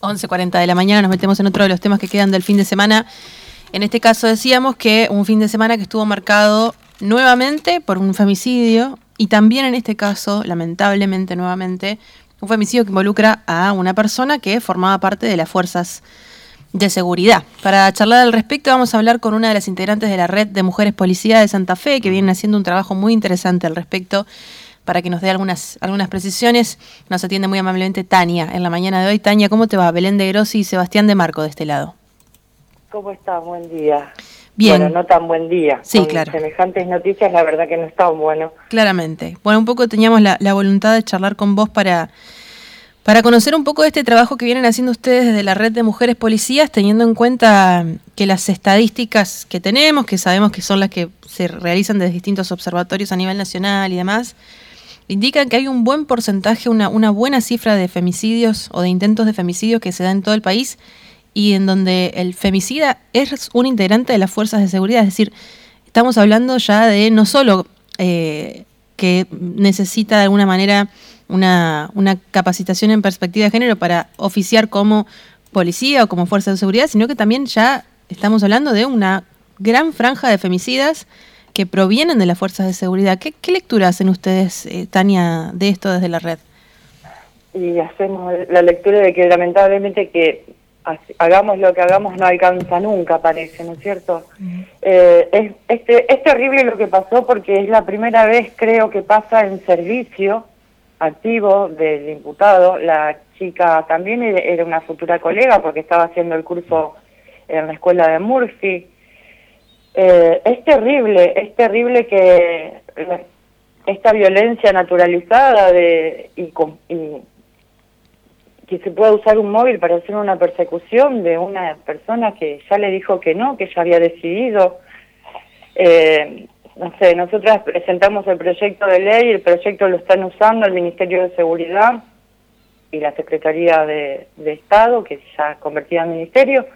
11:40 de la mañana nos metemos en otro de los temas que quedan del fin de semana. En este caso decíamos que un fin de semana que estuvo marcado nuevamente por un femicidio y también en este caso, lamentablemente nuevamente, un femicidio que involucra a una persona que formaba parte de las fuerzas de seguridad. Para charlar al respecto vamos a hablar con una de las integrantes de la Red de Mujeres Policía de Santa Fe, que vienen haciendo un trabajo muy interesante al respecto. Para que nos dé algunas precisiones, nos atiende muy amablemente Tania en la mañana de hoy. Tania, ¿cómo te va? Belén de Grossi y Sebastián de Marco de este lado. ¿Cómo estás? Buen día. Bien. Bueno, no tan buen día. Sí, con claro. Semejantes noticias, la verdad que no está bueno. Claramente. Bueno, un poco teníamos la voluntad de charlar con vos para conocer un poco de este trabajo que vienen haciendo ustedes desde la Red de Mujeres Policías, teniendo en cuenta que las estadísticas que tenemos, que sabemos que son las que se realizan desde distintos observatorios a nivel nacional y demás, indican que hay un buen porcentaje, una buena cifra de femicidios o de intentos de femicidios que se da en todo el país y en donde el femicida es un integrante de las fuerzas de seguridad. Es decir, estamos hablando ya de no solo que necesita de alguna manera una capacitación en perspectiva de género para oficiar como policía o como fuerza de seguridad, sino que también ya estamos hablando de una gran franja de femicidas que provienen de las fuerzas de seguridad. ¿Qué lectura hacen ustedes, Tania, de esto desde la red? Y hacemos la lectura de que lamentablemente que hagamos lo que hagamos no alcanza nunca, parece, ¿no es cierto? Es terrible lo que pasó porque es la primera vez, creo, que pasa en servicio activo del imputado. La chica también era una futura colega porque estaba haciendo el curso en la escuela de Murphy. Es terrible que esta violencia naturalizada y que se pueda usar un móvil para hacer una persecución de una persona que ya le dijo que no, que ya había decidido. No sé, nosotras presentamos el proyecto de ley, el proyecto lo están usando el Ministerio de Seguridad y la Secretaría de Estado, que ya convertida en ministerio.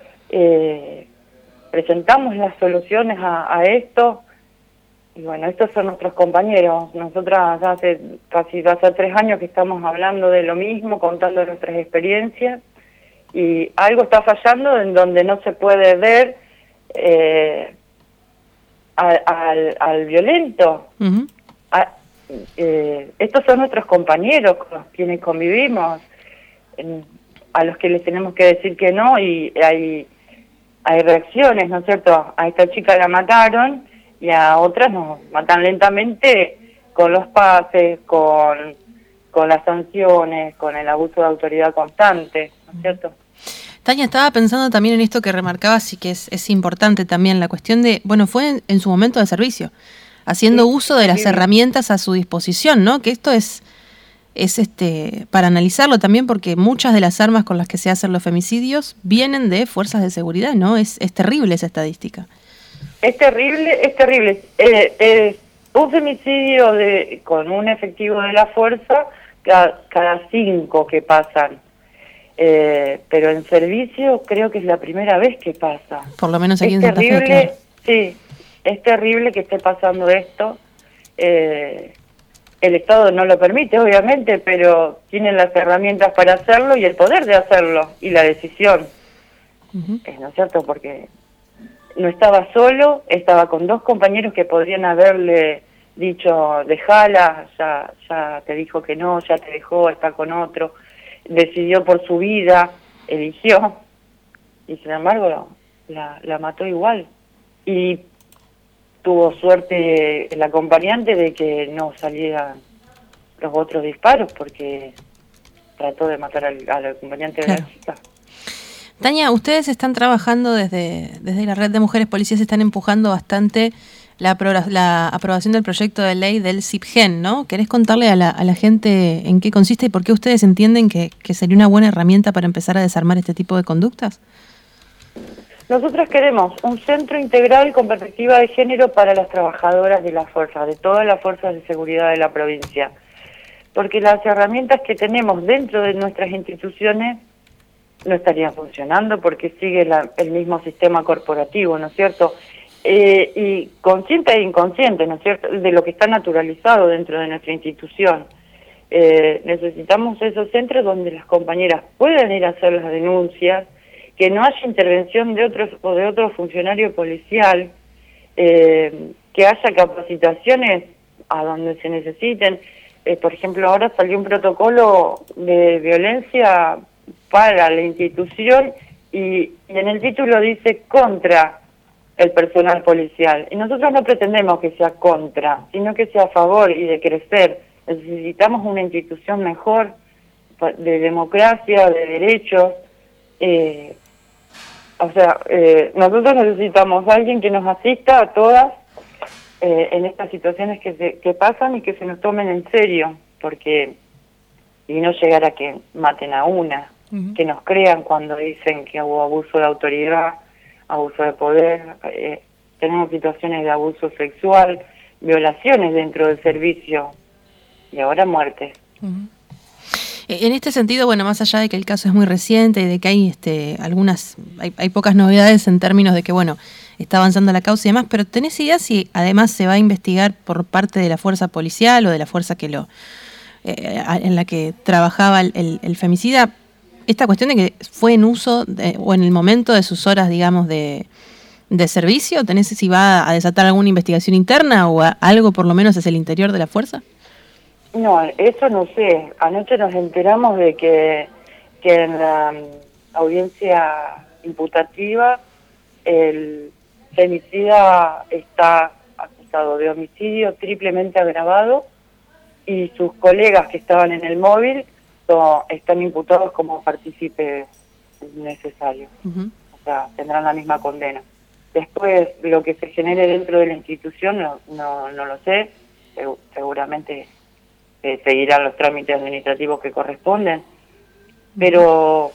Presentamos las soluciones a esto y bueno, estos son nuestros compañeros. Nosotras hace 3 años que estamos hablando de lo mismo, contando nuestras experiencias y algo está fallando en donde no se puede ver al violento. Uh-huh. Estos son nuestros compañeros con quienes convivimos, a los que les tenemos que decir que no y hay reacciones, ¿no es cierto? A esta chica la mataron y a otras nos matan lentamente con los pases, con las sanciones, con el abuso de autoridad constante, ¿no es cierto? Tania, estaba pensando también en esto que remarcabas y que es importante también, la cuestión de, bueno, fue en su momento de servicio, haciendo uso de las herramientas a su disposición, ¿no? Que esto es para analizarlo también porque muchas de las armas con las que se hacen los femicidios vienen de fuerzas de seguridad, ¿no? Es terrible esa estadística. Es terrible. Un femicidio con un efectivo de la fuerza cada 5 que pasan. Pero en servicio creo que es la primera vez que pasa. Por lo menos aquí en Santa Fe, claro. Sí, es terrible que esté pasando esto. El Estado no lo permite, obviamente, pero tienen las herramientas para hacerlo y el poder de hacerlo y la decisión. Uh-huh. ¿No es cierto? Porque no estaba solo, estaba con 2 compañeros que podrían haberle dicho, dejala, ya te dijo que no, ya te dejó, está con otro. Decidió por su vida, eligió, y sin embargo la mató igual. Y tuvo suerte el acompañante de que no salieran los otros disparos, porque trató de matar al acompañante de la chica. Tania, ustedes están trabajando desde la Red de Mujeres Policías, están empujando bastante la aprobación del proyecto de ley del CIPGEN, ¿no? ¿Querés contarle a la gente en qué consiste y por qué ustedes entienden que sería una buena herramienta para empezar a desarmar este tipo de conductas? Nosotros queremos un centro integral con perspectiva de género para las trabajadoras de las fuerzas, de todas las fuerzas de seguridad de la provincia. Porque las herramientas que tenemos dentro de nuestras instituciones no estarían funcionando porque sigue el mismo sistema corporativo, ¿no es cierto? Y consciente e inconsciente, ¿no es cierto?, de lo que está naturalizado dentro de nuestra institución. necesitamos esos centros donde las compañeras puedan ir a hacer las denuncias, que no haya intervención de otro funcionario policial, que haya capacitaciones a donde se necesiten. Por ejemplo, ahora salió un protocolo de violencia para la institución y en el título dice contra el personal policial. Y nosotros no pretendemos que sea contra, sino que sea a favor y de crecer. Necesitamos una institución mejor, de democracia, de derechos. Nosotros necesitamos a alguien que nos asista a todas en estas situaciones que pasan y que se nos tomen en serio, y no llegar a que maten a una, que nos crean cuando dicen que hubo abuso de autoridad, abuso de poder, tenemos situaciones de abuso sexual, violaciones dentro del servicio y ahora muertes. En este sentido, bueno, más allá de que el caso es muy reciente y de que hay hay pocas novedades en términos de que, bueno, está avanzando la causa y demás, pero ¿tenés idea si además se va a investigar por parte de la fuerza policial o de la fuerza en la que trabajaba el femicida esta cuestión de que fue en uso o en el momento de sus horas, digamos, de servicio? ¿Tenés si va a desatar alguna investigación interna o algo por lo menos hacia el interior de la fuerza? No, eso no sé. Anoche nos enteramos de que en la audiencia imputativa el femicida está acusado de homicidio triplemente agravado y sus colegas que estaban en el móvil están imputados como partícipes necesarios. O sea, tendrán la misma condena. Después, lo que se genere dentro de la institución no lo sé. Seguramente seguirán los trámites administrativos que corresponden, pero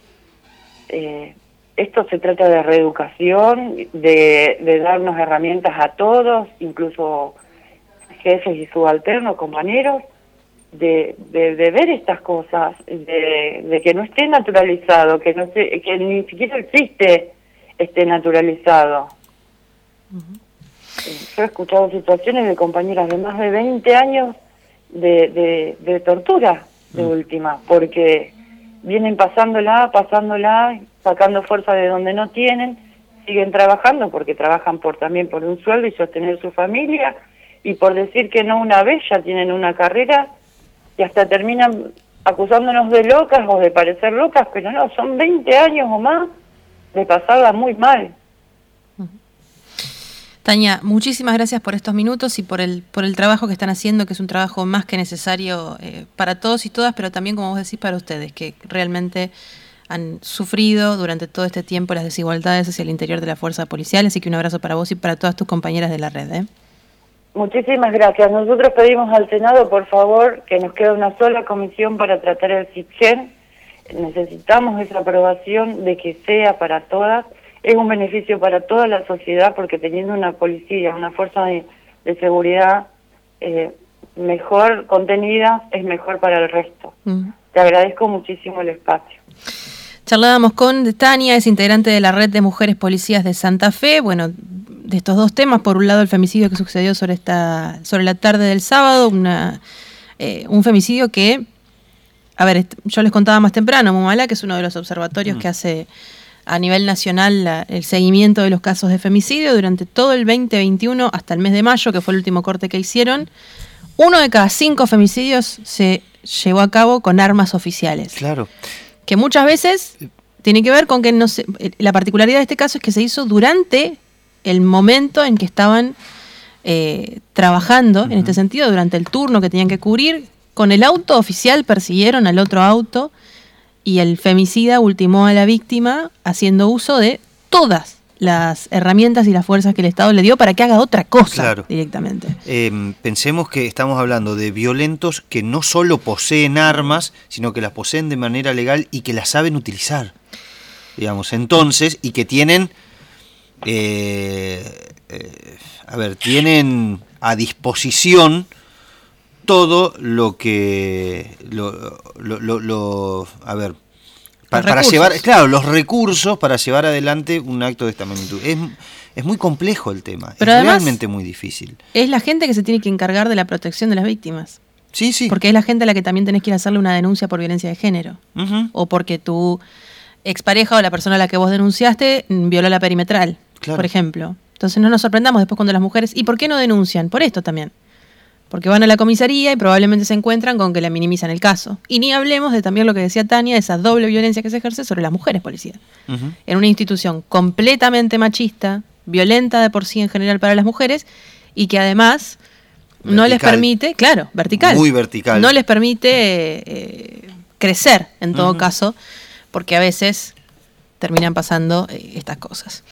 esto se trata de reeducación, de darnos herramientas a todos, incluso jefes y subalternos, compañeros, de ver estas cosas, de que no esté naturalizado, que ni siquiera existe esté naturalizado. Yo he escuchado situaciones de compañeras de más de 20 años de tortura de última, porque vienen pasándola, sacando fuerza de donde no tienen, siguen trabajando porque trabajan también por un sueldo y sostener su familia, y por decir que no una vez ya tienen una carrera y hasta terminan acusándonos de locas o de parecer locas, pero no, son 20 años o más de pasarla muy mal. Tania, muchísimas gracias por estos minutos y por el trabajo que están haciendo, que es un trabajo más que necesario para todos y todas, pero también, como vos decís, para ustedes, que realmente han sufrido durante todo este tiempo las desigualdades hacia el interior de la fuerza policial. Así que un abrazo para vos y para todas tus compañeras de la red. Muchísimas gracias. Nosotros pedimos al Senado, por favor, que nos quede una sola comisión para tratar el CITGEN. Necesitamos esa aprobación de que sea para todas. Es un beneficio para toda la sociedad porque teniendo una policía, una fuerza de seguridad mejor contenida, es mejor para el resto. Te agradezco muchísimo el espacio. Charlábamos con Tania, es integrante de la Red de Mujeres Policías de Santa Fe. Bueno, de estos dos temas, por un lado el femicidio que sucedió sobre la tarde del sábado, un femicidio que, yo les contaba más temprano, Mumala, que es uno de los observatorios que hace a nivel nacional el seguimiento de los casos de femicidio durante todo el 2021 hasta el mes de mayo, que fue el último corte que hicieron. 1 de cada 5 femicidios se llevó a cabo con armas oficiales. Claro. Que muchas veces tiene que ver con que la particularidad de este caso es que se hizo durante el momento en que estaban trabajando, en este sentido, durante el turno que tenían que cubrir. Con el auto oficial persiguieron al otro auto y el femicida ultimó a la víctima haciendo uso de todas las herramientas y las fuerzas que el Estado le dio para que haga otra cosa directamente. Pensemos que estamos hablando de violentos que no solo poseen armas, sino que las poseen de manera legal y que las saben utilizar, digamos, entonces, y que tienen, tienen a disposición todo lo que para llevar, los recursos para llevar adelante un acto de esta magnitud. Es muy complejo el tema, pero es realmente muy difícil. Es la gente que se tiene que encargar de la protección de las víctimas. Sí, sí. Porque es la gente a la que también tenés que ir a hacerle una denuncia por violencia de género. O porque tu expareja o la persona a la que vos denunciaste violó la perimetral, por ejemplo. Entonces no nos sorprendamos después cuando las mujeres... ¿Y por qué no denuncian? Por esto también. Porque van a la comisaría y probablemente se encuentran con que le minimizan el caso. Y ni hablemos de también lo que decía Tania, esa doble violencia que se ejerce sobre las mujeres policías. En una institución completamente machista, violenta de por sí en general para las mujeres, y que además vertical. No les permite, claro, vertical. Muy vertical. No les permite crecer, en todo caso, porque a veces terminan pasando estas cosas.